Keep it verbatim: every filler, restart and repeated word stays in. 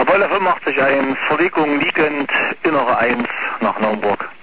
Wolle fünfundachtzig eins, Verlegung liegend, innere eins nach Naumburg.